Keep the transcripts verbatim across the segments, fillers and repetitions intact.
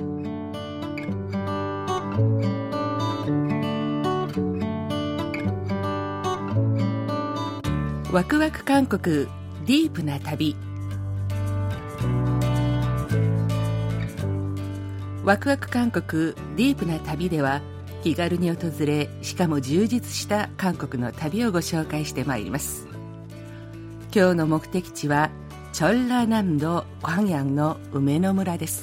ワクワク韓国ディープな旅。ワクワク韓国ディープな旅では、気軽に訪れ、しかも充実した韓国の旅をご紹介してまいります。今日の目的地はチョンラ南道クァンヤンの梅の村です。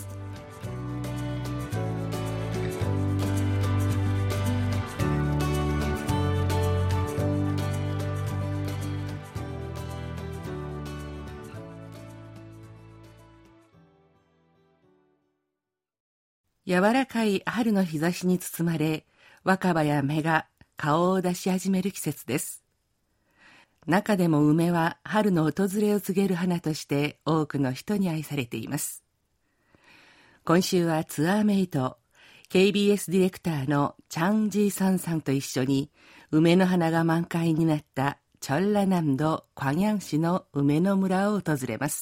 柔らかい春の日差しに包まれ、若葉や芽が顔を出し始める季節です。中でも梅は春の訪れを告げる花として多くの人に愛されています。今週はツアーメイト、ケービーエス ディレクターのチャン・ジーサンさんと一緒に梅の花が満開になったチョンラ南道クァンヤン市の梅の村を訪れます。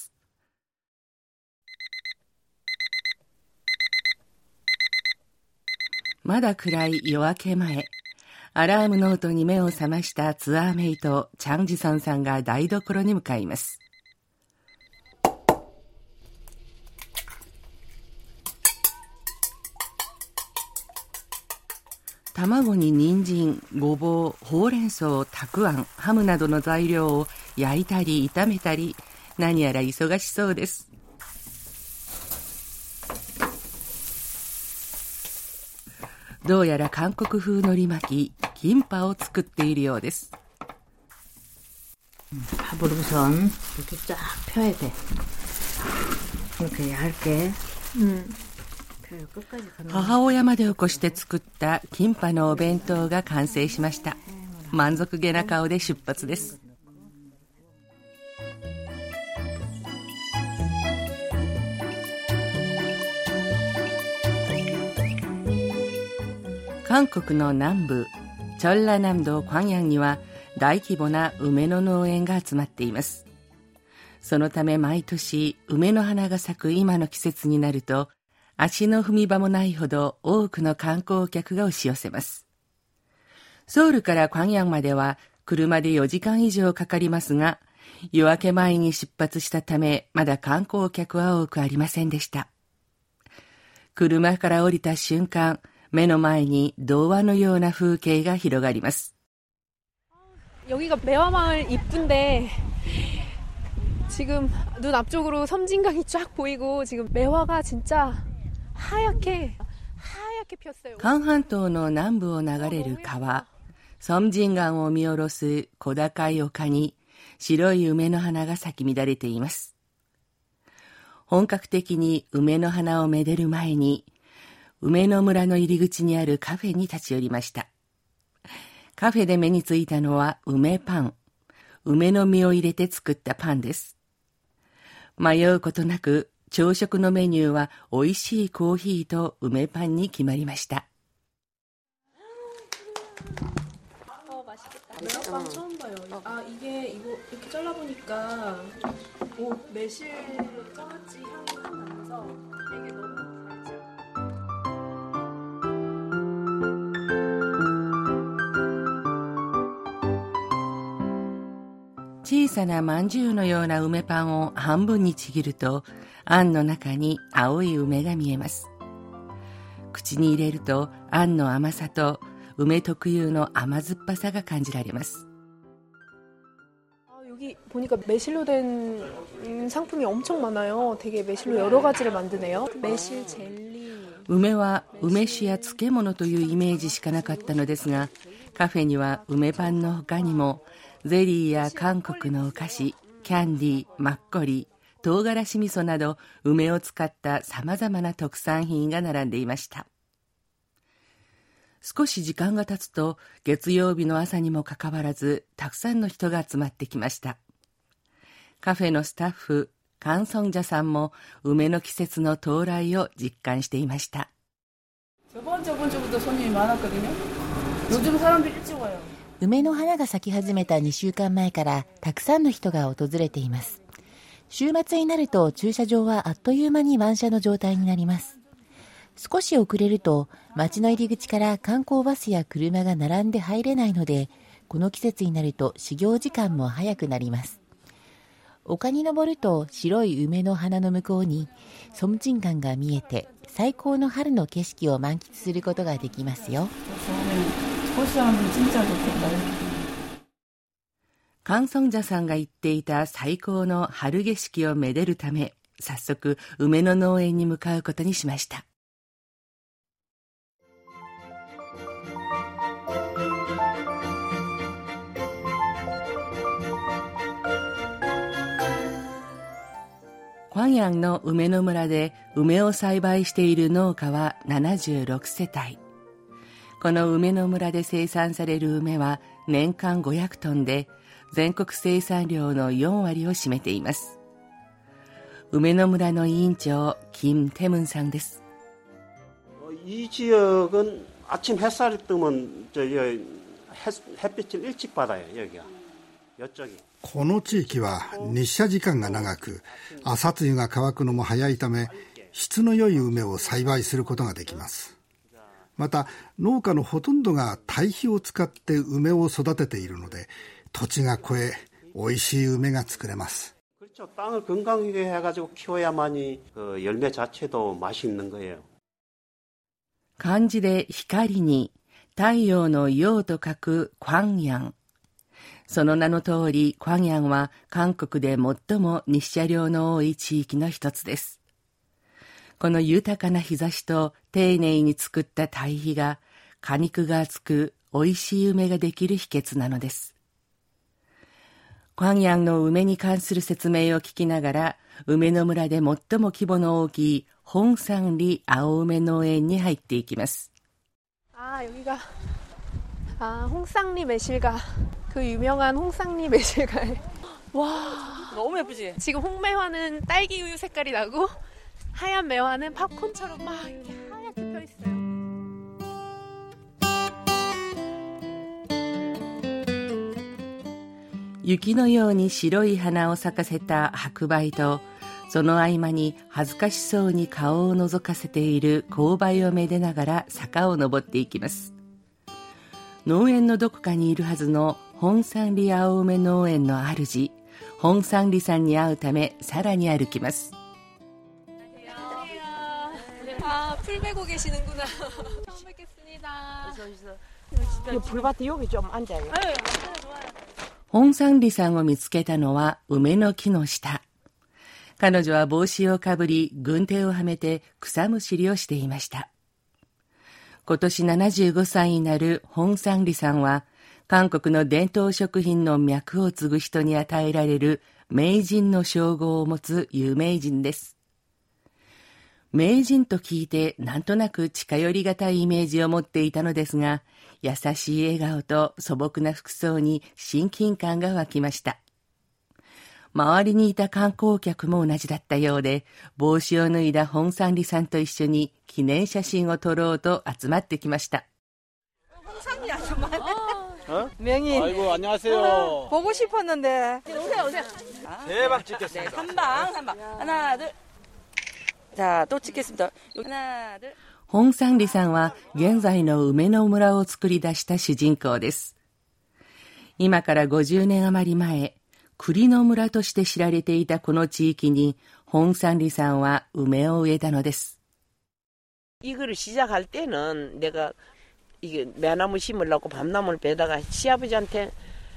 まだ暗い夜明け前、アラームの音に目を覚ましたツアーメイトチャンジソンさんが台所に向かいます。卵に人参、ごぼう、ほうれん草、たくあん、ハムなどの材料を焼いたり炒めたり、何やら忙しそうです。どうやら韓国風のり巻き、キンパを作っているようです。 밥을 우선 이렇게 쫙 펴야 돼. 이렇게 얇게. 음. 母親まで起こして作ったキンパのお弁当が完成しました。満足げな顔で出発です。韓国の南部、チョンラ南道クァンヤンには大規模な梅の農園が集まっています。そのため毎年梅の花が咲く今の季節になると、足の踏み場もないほど多くの観光客が押し寄せます。ソウルからクァンヤンまでは車でよじかん以上かかりますが、夜明け前に出発したためまだ観光客は多くありませんでした。車から降りた瞬間、目の前に童話のような風景が広がります。 여기가 매화마을 이쁜데 지금 눈 앞쪽으로 섬진강이 쫙 보이고 지금 매화가 진짜 하얗게 하얗게 폈어요. 韓半島の南部を流れる川、섬진강を見下ろす小高い丘に白い梅の花が咲き乱れています。本格的に梅の花をめでる前に、梅の村の入り口にあるカフェに立ち寄りました。カフェで目についたのは梅パン。梅の実を入れて作ったパンです。迷うことなく朝食のメニューは美味しいコーヒーと梅パンに決まりました。 매화빵 처음 봐요. 아 이게 이거 이렇게 잘라보니까 오 매실 장아찌 향이 확 나면서 되게 너무 달죠. 小さなまんじゅうのような梅パンを半分にちぎると、あんの中に青い梅が見えます。口に入れると、あんの甘さと梅特有の甘酸っぱさが感じられます。 여기 보니까 매실로 된 상품이 엄청 많아요. 되게 매실로 여러 가지를 만드네요. 매실 젤리. 梅は梅酒や漬物というイメージしかなかったのですが、カフェには梅パンの他にもゼリーや韓国のお菓子、キャンディー、マッコリ、唐辛子味噌など梅を使ったさまざまな特産品が並んでいました。少し時間が経つと、月曜日の朝にもかかわらずたくさんの人が集まってきました。カフェのスタッフ、カンソンジャさんも梅の季節の到来を実感していました。 저번 저번 주부터 손님이 많았거든요. 요즘 사람들이 일찍 와요. 梅の花が咲き始めたにしゅうかんまえからたくさんの人が訪れています。週末になると駐車場はあっという間に満車の状態になります。 少し遅れると町の入り口から観光バスや車が並んで入れないので、この季節になると始業時間も早くなります。丘に登ると白い梅の花の向こうにソムチン港が見えて、最高の春の景色を満喫することができますよ。 カンソンジャさんが言っていた最高の春景色をめでるため、早速梅の農園に向かうことにしました。광양の梅の村で梅を栽培している農家はななじゅうろくせたい。この梅の村で生産される梅は年間ごひゃくトンで、全国生産量のよんわりを占めています。梅の村の委員長、김 태문さんです。 이 지역은 아침 햇살이 뜨면 저 햇빛을 일찍 받아요, 여기가. 이쪽이. この地域は日射時間が長く、朝露が乾くのも早いため、質の良い梅を栽培することができます。また農家のほとんどが堆肥を使って梅を育てているので、土地が肥え美味しい梅が作れます。 그렇죠. 땅을 건강하게 해가지고 키워야만이 그 열매 자체도 맛이 있는 거예요. 漢字で光に太陽の陽と書く광양。その名の通り、광양は韓国で最も日射量の多い地域の一つです。この豊かな日差しと丁寧に作った堆肥が、果肉が厚く美味しい梅ができる秘訣なのです。광양の梅に関する説明を聞きながら、梅の村で最も規模の大きい홍상리青梅農園に入っていきます。 あ、여기가 아, 홍상리 매실가. 그 유명한 홍상리 매실가에. 와, 너무 예쁘지? 지금 홍매화는 딸기 우유 색깔이 나고 하얀 매화는 팝콘처럼 막 이렇게 하얗게 펴 있어요. 雪のように白い花を咲かせた白梅と、その合間に恥ずかしそうに顔を覗かせている紅梅をめでながら坂を登っていきます。農園のどこかにいるはずの홍상리青梅農園の主、홍상리さんに会うためさらに歩きます。 아, 풀 베고 계시는구나. 처음 뵙겠습니다. 이 풀밭에 여기 좀 앉아요. 네, 좋아요. 홍상리さんを見つけたのは梅の木の下。彼女は帽子をかぶり、軍手をはめて草むしりをしていました。今年ななじゅうごさいになる홍상리さんは、韓国の伝統食品の脈を継ぐ人に与えられる名人の称号を持つ有名人です。名人と聞いてなんとなく近寄りがたいイメージを持っていたのですが、優しい笑顔と素朴な服装に親近感が湧きました。周りにいた観光客も同じだったようで、帽子を脱いだ홍상리さんと一緒に記念写真を撮ろうと集まってきました。 홍상리 아줌마. 어? 명인. 아이고 안녕하세요. 보고 싶었는데. 오세요 오세요. 대박 찍겠습니다. 네, 한방 한방. 하나 둘. 자, 또 찍겠습니다. 하나 둘. 홍상리さんは現在の梅の村を作り出した主人公です。今からごじゅうねん余り前、栗の村として知られていたこの地域に홍상리さんは梅を植えたのです。 이거를 시작할 때는 내가 이게 매나무 심으려고 밤나무를 베다가 시아버지한테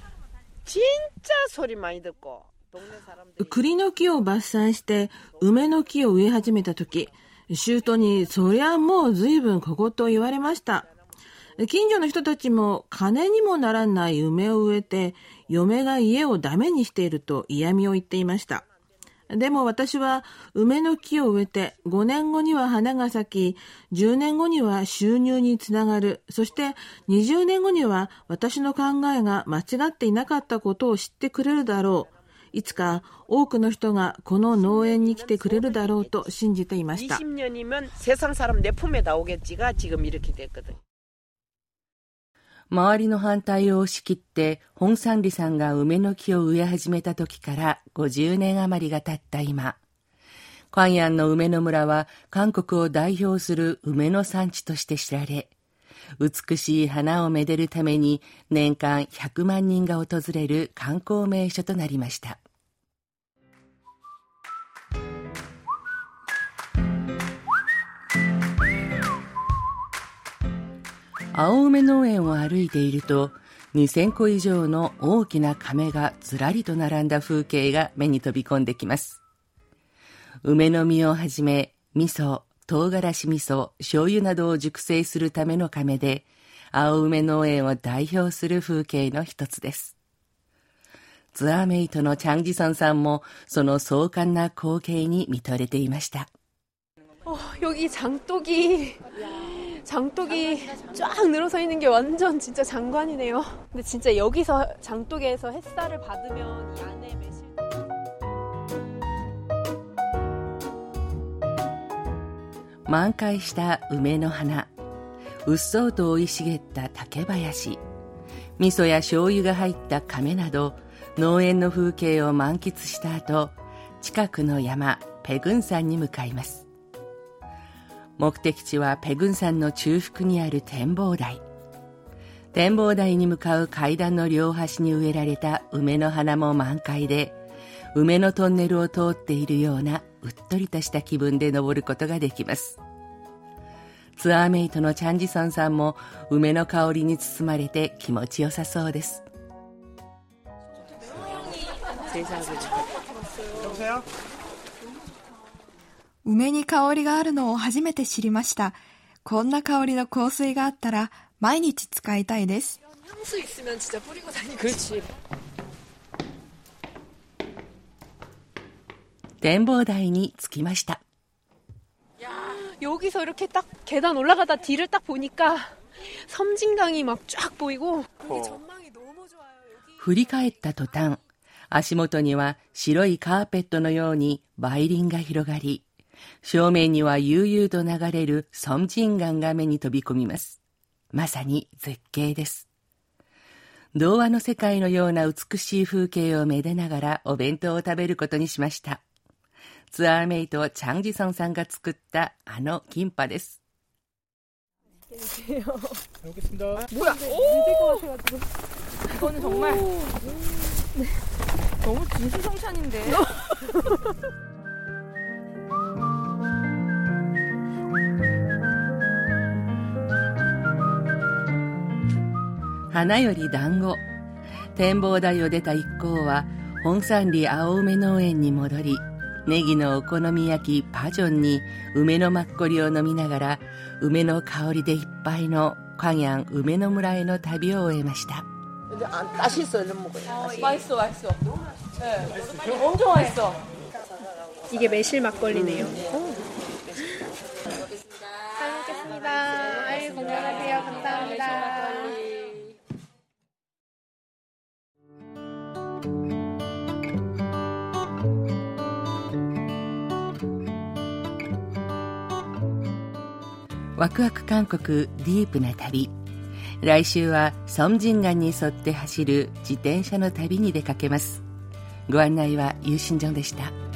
진짜 소리 많이 듣고 동네 사람들이 栗の木を伐採して梅の木を植え始めた時、舅にそりゃもう随分小言を言われました。近所の人たちも金にもならない梅を植えて嫁が家をダメにしていると嫌味を言っていました。でも私は梅の木を植えてごねんごには花が咲き、じゅうねんごには収入につながる、そしてにじゅうねんごには私の考えが間違っていなかったことを知ってくれるだろう。いつか多くの人がこの農園に来てくれるだろうと信じていました。 이십 년이면 세상 사람 내 품에 나오겠지가 지금 이렇게 됐거든. 周りの反対を押し切って홍상리さんが梅の木を植え始めた時からごじゅうねん余りが経った今、 광양の梅の村は韓国を代表する梅の産地として知られ、美しい花をめでるために年間ひゃくまんにんが訪れる観光名所となりました。青梅農園を歩いていると、にせんこ以上の大きな甕がずらりと並んだ風景が目に飛び込んできます。梅の実をはじめ、味噌、唐辛子味噌、醤油などを熟成するための甕で、青梅農園を代表する風景の一つです。ツアーメイトのチャンジソンさんも、その壮観な光景に見とれていました。 어, 여기 장독이 장독이 쫙 늘어서 있는 게 완전 진짜 장관이네요. 근데 진짜 여기서 장독에서 햇살을 받으면 이 안에 매실 満開した梅の花、うっそうと生い茂った竹林、味噌や醤油が入った甕など、農園の風景を満喫した後、近くの山ペグン山に向かいます。目的地はペグン山の中腹にある展望台。展望台に向かう階段の両端に植えられた梅の花も満開で、梅のトンネルを通っているようなうっとりとした気分で登ることができます。ツアーメイトのチャンジソンさんも梅の香りに包まれて気持ちよさそうです。 梅に香りがあるのを初めて知りました。こんな香りの香水があったら毎日使いたいです。 展望台に着きました。 여기서 이렇게 딱 계단 올라가다 뒤를 딱 보니까 섬진강이 막 쫙 보이고 여기 전망이 너무 좋아요. 振り返った途端、足元には白いカーペットのように梅林が広がり、正面には悠々と流れる섬진강が目に飛び込みます。まさに絶景です。童話の世界のような美しい風景をめでながらお弁当を食べることにしました。ツアーメイトチャンジソンさんが作ったあのキンパです。 알겠습니다. 뭐야? 오! 이거는 정말 너무 진수성찬인데. 花より団子。展望台を出た一行は本山里青梅農園に戻り、ネギのお好み焼きパジョンに梅のマッコリを飲みながら、梅の香りでいっぱいの광양梅の村への旅を終えました。 맛있어, 이런 먹어요. 어, 맛있어, 맛있어. 네, 엄청 맛있어. 이게 매실 막걸리네요. 음. 잘 먹겠습니다. 아이, 건강하세요. 감사합니다. 와크와크韓国 ディープな旅。来週は섬진강に沿って走る自転車の旅に出かけます。ご案内はユーシンジョンでした。